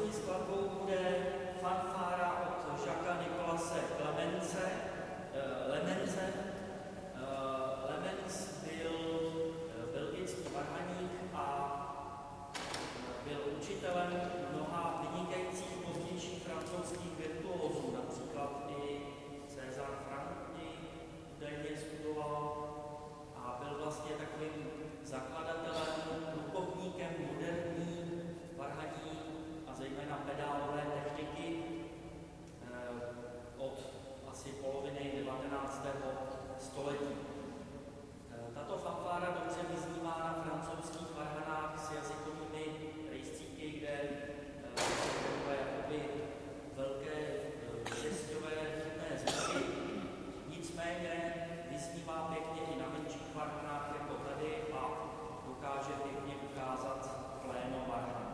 První skladbou bude fanfára od Jacquesa Nicolase Lemence. Lemens byl belgický varhaník a byl učitelem mnoha vynikajících pozdějších francouzských virtuózů, například i César Franky údajně studoval a byl vlastně takovým zakladatelem, průkopníkem moderní varhaní a zejména pedálové techniky od asi poloviny 19. století. Tato fanfára dobře vyznívá na francouzských varhanách s jazykovými rejstříky, kde takové jakoby velké šesťové hutné zvuky. Nicméně vyznívá pěkně i na menších varhanách jako tady a dokáže pěkně ukázat pléno varhan.